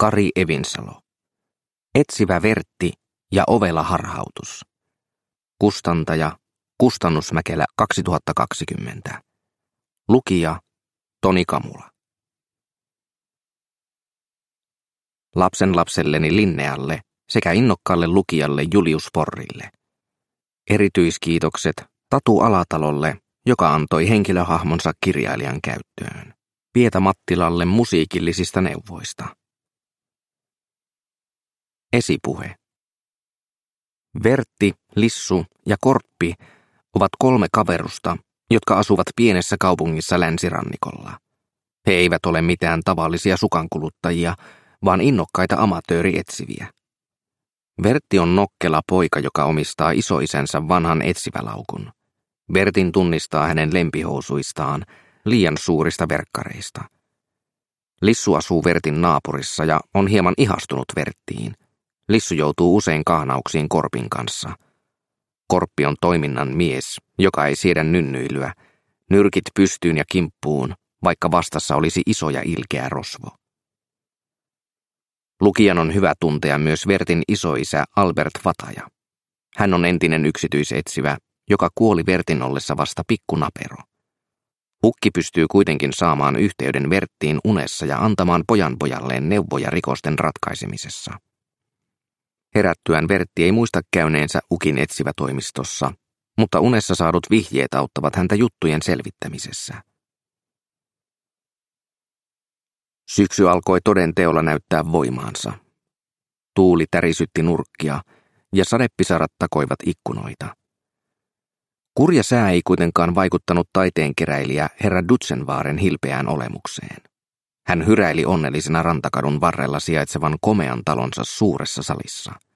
Kari Evinsalo. Etsivä Vertti ja ovela harhautus. Kustantaja Kustannusmäkelä 2020. Lukija Toni Kamula. Lapsenlapselleni Linnealle sekä innokkaalle lukijalle Julius Porrille. Erityiskiitokset Tatu Alatalolle, joka antoi henkilöhahmonsa kirjailijan käyttöön. Pieta Mattilalle musiikillisista neuvoista. Esipuhe. Vertti, Lissu ja Korppi ovat 3 kaverusta, jotka asuvat pienessä kaupungissa länsirannikolla. He eivät ole mitään tavallisia sukankuluttajia, vaan innokkaita amatöörietsiviä. Vertti on nokkela poika, joka omistaa isoisänsä vanhan etsivälaukun. Vertin tunnistaa hänen lempihousuistaan, liian suurista verkkareista. Lissu asuu Vertin naapurissa ja on hieman ihastunut Verttiin. Lissu joutuu usein kahnauksiin Korpin kanssa. Korppi on toiminnan mies, joka ei siedä nynnyilyä, nyrkit pystyyn ja kimppuun, vaikka vastassa olisi iso ja ilkeä rosvo. Lukijan on hyvä tuntea myös Vertin isoisä Albert Vataja. Hän on entinen yksityisetsivä, joka kuoli Vertin ollessa vasta pikkunapero. Hukki pystyy kuitenkin saamaan yhteyden Verttiin unessa ja antamaan pojanpojalleen neuvoja rikosten ratkaisemisessa. Herättyään Vertti ei muista käyneensä Ukin etsivätoimistossa, mutta unessa saadut vihjeet auttavat häntä juttujen selvittämisessä. Syksy alkoi toden teolla näyttää voimaansa. Tuuli tärisytti nurkkia ja sadepisarat takoivat ikkunoita. Kurja sää ei kuitenkaan vaikuttanut taiteenkeräilijä herra Dutzenvaaren hilpeään olemukseen. Hän hyräili onnellisena rantakadun varrella sijaitsevan komean talonsa suuressa salissa.